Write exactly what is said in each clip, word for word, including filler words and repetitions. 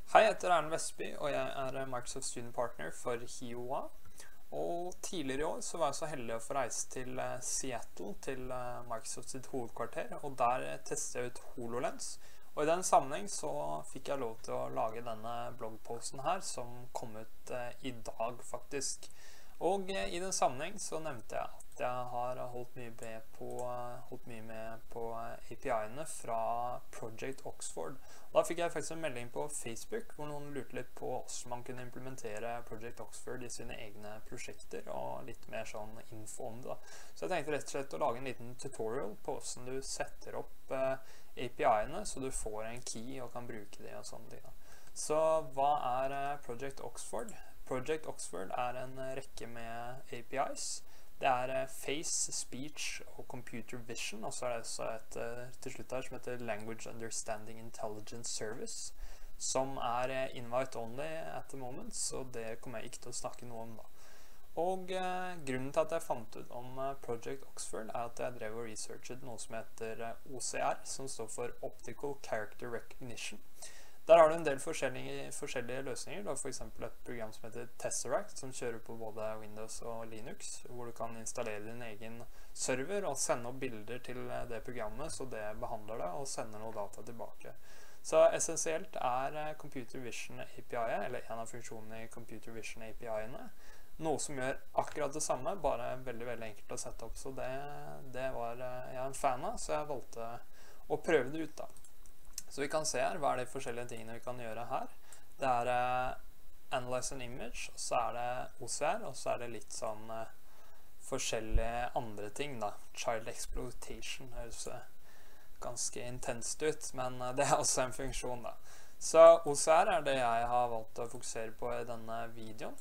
Hei, jeg heter Erlend Vestby, og jeg er Microsoft Student Partner for HiOA. Og tidligere i år så var jeg så heldig å få reise til Seattle, til Microsoft sitt hovedkvarter, og der testet jeg ut HoloLens. Og i den sammenheng så fikk jeg lov til å lage denne bloggposten her, som kom ut i dag faktisk. Og i den sammenheng så nevnte jeg at jeg har holdt mye med på, holdt mye med på A P I-ene fra Project Oxford. Da fikk jeg faktisk en melding på Facebook hvor noen lurte litt på hvordan man kunne implementere Project Oxford i sine egne prosjekter, og litt mer sånn info om det da. Så jeg tenkte rett og slett å lage en liten tutorial på hvordan du setter opp A P I-ene så du får en key og kan bruke det og sånne ting da. Så hva er Project Oxford? Project Oxford er en rekke med A P Is. Det er Face, Speech og Computer Vision, og så er det så et til slutt her som heter Language Understanding Intelligence Service, som er invite only at the moment, så det kommer jeg ikke til å snakke noe om da. Og eh, grunnen til at jeg fant ut om Project Oxford er at jeg drev og researchet noe som heter O C R, som står for Optical Character Recognition. Der har du en del forskjellige, forskjellige løsninger. Du har for eksempel et program som heter Tesseract, som kjører på både Windows og Linux, hvor du kan installere din egen server og sende opp bilder til det programmet, så det behandler det og sender noe data tilbake. Så essensielt er Computer Vision A P I, eller en av funksjonene i Computer Vision A P I-ene, noe som gjør akkurat det samme, bare veldig, veldig enkelt å sette opp. Så det, det var jeg en fan av, så jeg valgte å prøve det ut da. Så vi kan se her, hva er de forskjellige tingene vi kan gjøre her. Det er uh, Analyze an Image, og så er det O C R, og så er det litt sånn uh, forskjellige andre ting da. Child Exploitation høres uh, ganske intenst ut, men uh, det er også en funksjon da. Så O C R er det jeg har valgt å fokusere på i denne videoen.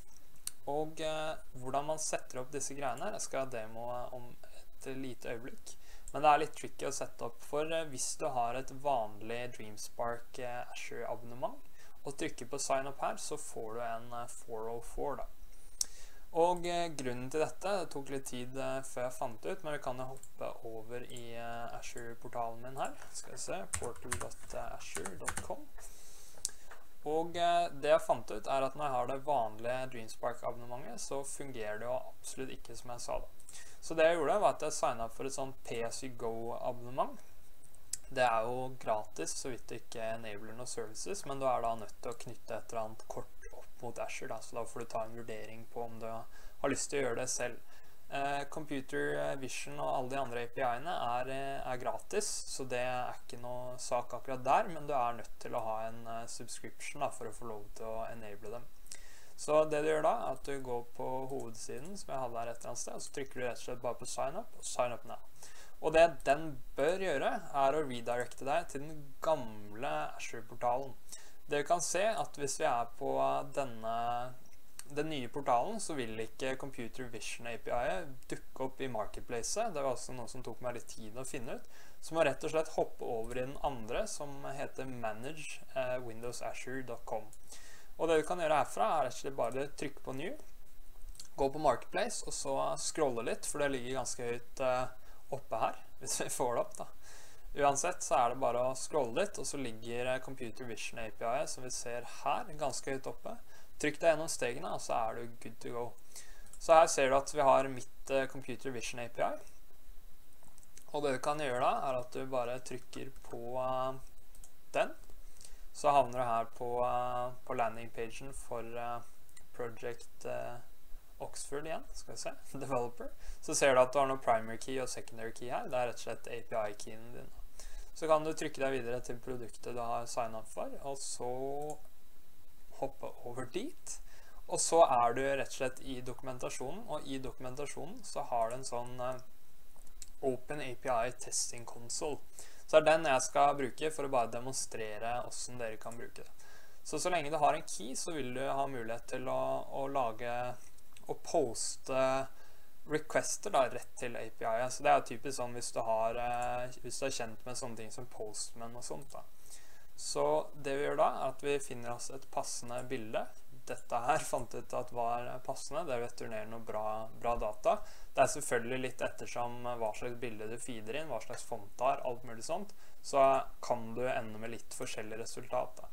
Og uh, hvordan man setter opp disse greiene her, jeg skal demo om et lite øyeblikk. Men det er litt tricky å sette opp, for hvis du har et vanlig Dreamspark Azure abonnement og trykker på sign up her, så får du en fire oh four da. Og grunnen til dette, det tok litt tid før jeg fant ut, men vi kan jo hoppe over i Azure-portalen min her. Skal vi se, portal dot azure dot com. Og det jeg fant ut er at når jeg har det vanlige Dreamspark-abonnementet, så fungerer det jo absolutt ikke som jeg sa da. Så det jeg gjorde var at jeg signet opp for et sånn P S U Go-abonnement. Det er jo gratis, så vidt du ikke enabler noen services, men du er da nødt til å knytte et eller annet kort opp mot Azure, da, så da får du ta en vurdering på om du har lyst til å gjøre det selv. Eh, Computer Vision og alle de andre A P I-ene er, er gratis, så det er ikke noe sak akkurat der, men du er nødt til å ha en uh, subscription da, for å få lov til å enable dem. Så det du gjør da, er at du går på hovedsiden, som jeg hadde her et eller annet sted, og så trykker du rett og slett bare på sign up, og sign up now. Og det den bør gjøre, er å redirecte deg til den gamle Azure-portalen. Det vi kan se at hvis vi er på denne, den nye portalen, så vil ikke Computer Vision A P I dukke opp i Marketplace. Det var også noe som tok meg litt tid å finne ut. Så må rett og slett hoppe over i den andre, som heter manage windows azure dot com. Og det du kan gjøre herfra er rett og slett bare trykke på New, gå på Marketplace, og så scrolle litt, for det ligger ganske høyt uh, oppe her, hvis vi får det opp da. Uansett så er det bare å scrolle litt, og så ligger uh, Computer Vision A P I, som vi ser her, ganske høyt oppe. Trykk deg gjennom stegene, og så er du good to go. Så her ser du at vi har mitt uh, Computer Vision A P I. Og det du kan gjøre da, er at du bare trykker på uh, den. Så havner du her på, uh, på landingpagen for uh, Project uh, Oxford igjen, skal vi se, Developer. Så ser du at du har noe primary key og secondary key her, det er rett og slett A P I-keyen din. Så kan du trykke deg videre til produktet du har signet opp for, og så hoppe over dit. Og så er du rett og slett i dokumentasjonen, og i dokumentasjonen så har du en sånn uh, Open A P I Testing Console. Så er den jeg skal bruke for å bare demonstrere hvordan dere kan bruke det. Så så lenge du har en key, så vil du ha mulighet til å, å lage og poste requester da, rett til A P I. Så det er typisk sånn hvis du, har, hvis du er kjent med sånne ting som Postman og sånt da. Så det vi gjør da, er at vi finner oss et passende bilde. Dette her fant ut at var passende, det returnerer noe bra, bra data. Det er selvfølgelig litt ettersom hva slags bilde du feeder inn, hva slags font har, alt mulig sånt, så kan du ende med litt forskjellige resultat da.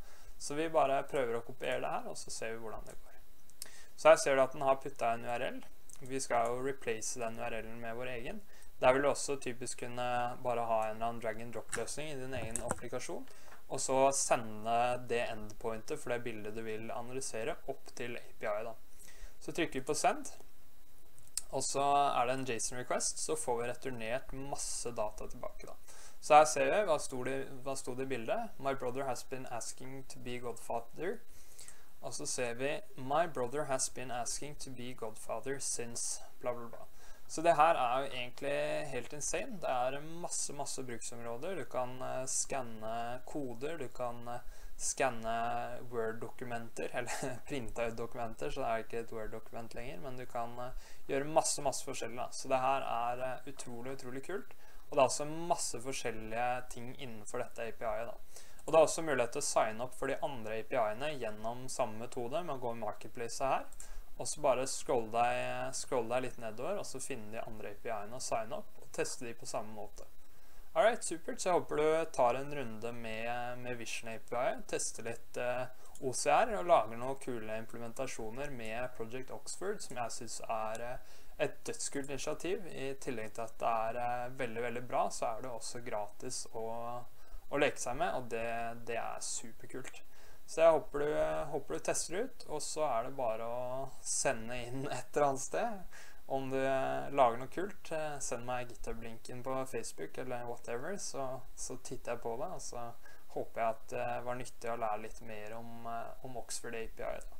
Så vi bare prøver å kopiere det her, og så ser vi hvordan det går. Så her ser du at den har puttet en U R L. Vi skal jo replace den U R L-en med vår egen. Der vil du også typisk kunne bare ha en eller annen drag-and-drop-løsning i din egen applikasjon, og så sende det endpointet for det bildet du vil analysere opp til A P I da. Så trykker vi på send, og så er det en JSON-request, så får vi returnert masse data tilbake da. Så her ser vi, hva stod det, hva stod det i bildet? My brother has been asking to be godfather. Og så ser vi, my brother has been asking to be godfather since bla bla bla. Så det her er jo egentlig helt insane. Det er masse, masse bruksområder. Du kan uh, skanne koder, du kan uh, skanne Word-dokumenter, eller printe ut dokumenter, så det er ikke et Word-dokument lenger, men du kan uh, gjøre masse, masse forskjellig da. Så det her er uh, utrolig, utrolig kult. Og det er også masse forskjellige ting innenfor dette A P I-et da. Og det er også mulighet til å signe opp for de andre A P I-ene gjennom samme metode, med å gå i Marketplace her, og så bare scroll deg, scroll deg litt nedover, og så finne de andre A P I-ene og signe opp, og teste de på samme måte. Alright, supert, så jeg håper du tar en runde med, med Vision A P I, tester litt uh, O C R, og lager noen kule implementasjoner med Project Oxford, som jeg synes er uh, et dødskult initiativ. I tillegg til at det er uh, veldig, veldig bra, så er det også gratis å å leke seg med, og det, det er superkult. Så jeg håper du, håper du tester ut, og så er det bare å sende inn et eller annet sted. Om du lager noe kult, send meg GitHub-linken på Facebook eller whatever, så, så titter jeg på det, og så håper jeg at det var nyttig å lære litt mer om, om Oxford A P I.